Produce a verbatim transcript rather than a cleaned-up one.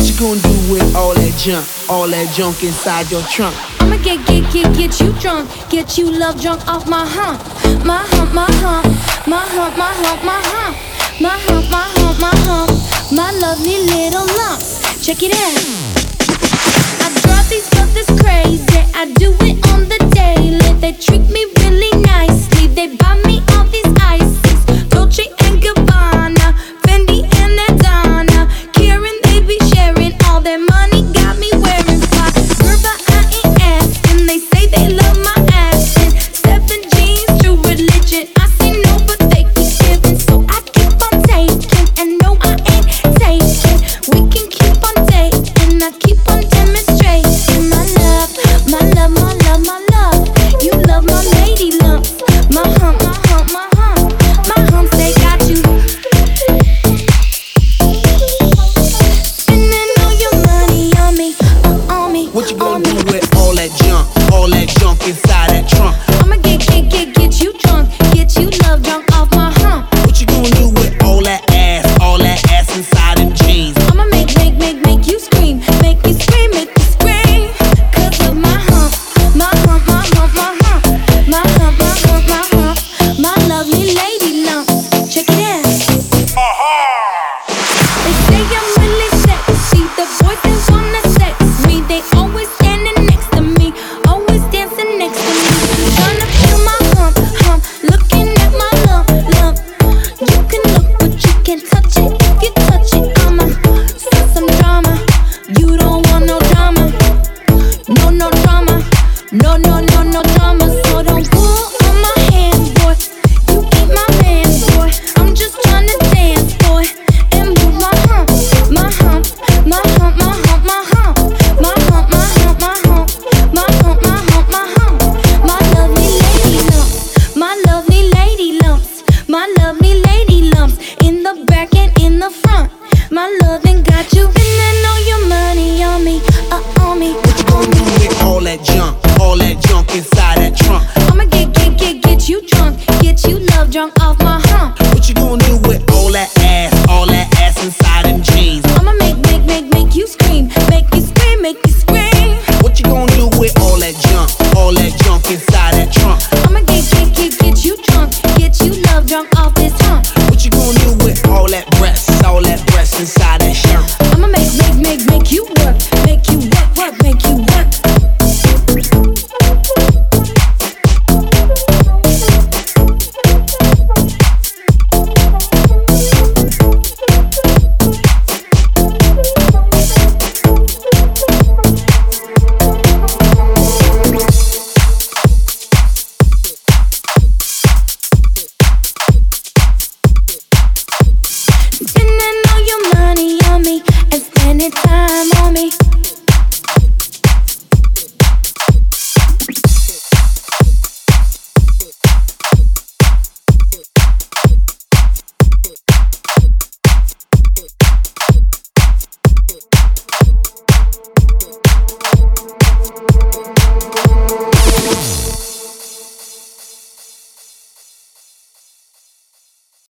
What you gonna do with all that junk, all that junk inside your trunk? I'ma get, get, get, get you drunk, get you love drunk off my hump, my hump, my hump, my hump, my hump, my hump, my hump, my hump, my hump, my lovely little lumps. Check it out. I drive these brothers crazy. I do it on the daily. They treat me really nicely. They buy me all these ices, Dolce and Gabbana, Fendi and Adana. Karen, they be sharing all their money. Got me wearing fly. Girl, but I ain't asking. They say they love my ass and seven jeans, true religion. I say no, but they keep giving, so I keep on taking. And no, I ain't taking. We can keep on dating. I keep on demonstrating my love, my love, my love, my love. You love my lady lumps, my hump, my hump, my hump, my humps. They got you spending all your money on me, uh, on me. What you gonna do with all that junk, all that junk inside that trunk? I'ma get, get, get, get you drunk, get you love drunk off my hump. What you gonna do with all that ass, all that ass inside them jeans? I'ma make, make, make, make you scream, make you scream, make you scream. Cause of my hump, my hump, my hump, my hump, my hump, my hump, my hump, my lovely lady lump. Check it out. They say I'm really sexy, the boys they wanna sex me. They always standing next to me, always dancing next to me. Tryna feel my hump, hump, looking at my lump, lump. You can look but you can't touch it. If you touch it, I'ma start some drama. You don't want no drama, no, no drama, no, no, no, no drama. So don't pull on my hand, boy. You ain't my man, boy. I'm just tryna dance, boy, and move my hump, my hump, my hump, my hump, my hump, my hump, my hump, my hump, my hump, my hump, my hump, my lovely lady lumps, my lovely lady lumps, my lovely lady lumps in the back and in the front. My loving got you.